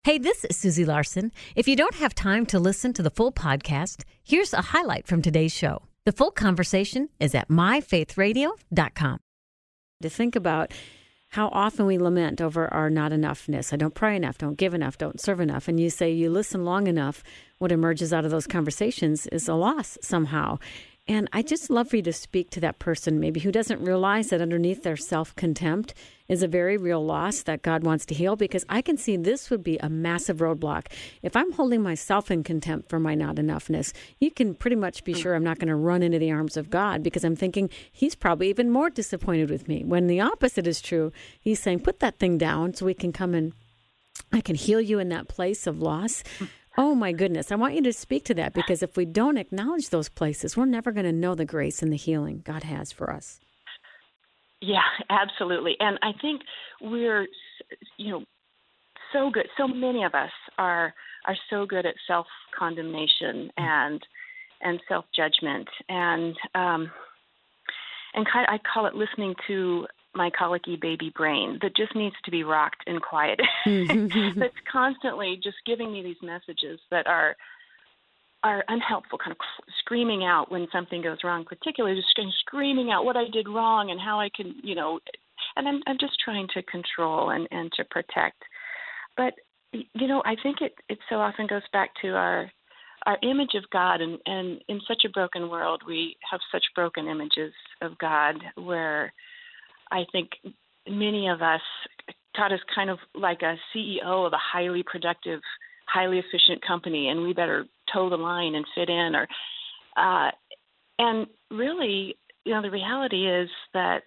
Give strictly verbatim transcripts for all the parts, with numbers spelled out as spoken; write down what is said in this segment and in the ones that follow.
Hey, this is Susie Larson. If you don't have time to listen to the full podcast, here's a highlight from today's show. The full conversation is at my faith radio dot com. To think about how often we lament over our not enoughness. I don't pray enough, don't give enough, don't serve enough. And you say you listen long enough, what emerges out of those conversations is a loss somehow. And I just love for you to speak to that person maybe who doesn't realize that underneath their self-contempt is a very real loss that God wants to heal, because I can see this would be a massive roadblock. If I'm holding myself in contempt for my not enoughness, you can pretty much be sure I'm not going to run into the arms of God, because I'm thinking he's probably even more disappointed with me. When the opposite is true, he's saying, put that thing down so we can come and I can heal you in that place of loss. Oh, my goodness. I want you to speak to that, because if we don't acknowledge those places, we're never going to know the grace and the healing God has for us. Yeah, absolutely. And I think we're, you know, so good. So many of us are are so good at self-condemnation and and self-judgment. And um, and kind of, I call it listening to my colicky baby brain that just needs to be rocked and quiet. That's constantly just giving me these messages that are are unhelpful, kind of screaming out when something goes wrong, particularly just kind of screaming out what I did wrong and how I can, you know, and I'm, I'm just trying to control and, and to protect. But, you know, I think it, it so often goes back to our our image of God, and, and in such a broken world, we have such broken images of God, where I think many of us, God is kind of like a C E O of a highly productive, highly efficient company, and we better toe the line and fit in. Or, uh, and really, you know, the reality is that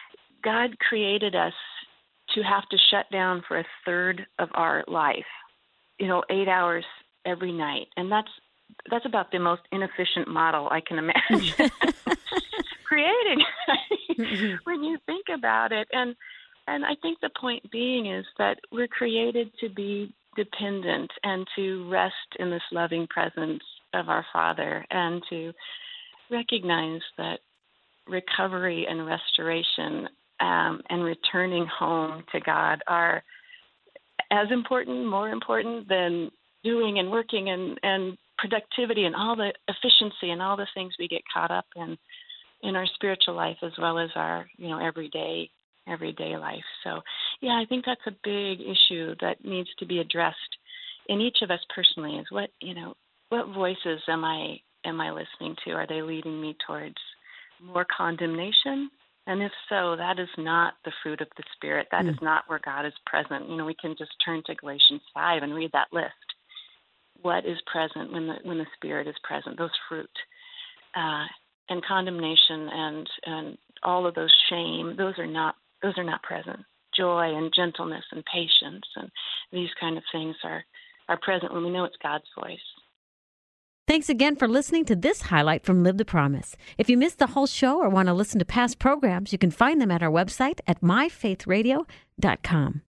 God created us to have to shut down for a third of our life, you know, eight hours every night, and that's that's about the most inefficient model I can imagine creating when you think about it. And and I think the point being is that we're created to be dependent and to rest in this loving presence of our Father, and to recognize that recovery and restoration um, and returning home to God are as important, more important than doing and working and, and productivity and all the efficiency and all the things we get caught up in in our spiritual life, as well as our, you know, everyday everyday life. So, yeah, I think that's a big issue that needs to be addressed in each of us personally. Is what, you know, what voices am I am I listening to? Are they leading me towards more condemnation? And if so, that is not the fruit of the Spirit. That mm. is not where God is present. You know, we can just turn to Galatians five and read that list. What is present when the when the Spirit is present? Those fruit. Uh, and condemnation and, and all of those shame, those are not those are not present. Joy and gentleness and patience and these kind of things are, are present when we know it's God's voice. Thanks again for listening to this highlight from Live the Promise. If you missed the whole show or want to listen to past programs, you can find them at our website at my faith radio dot com.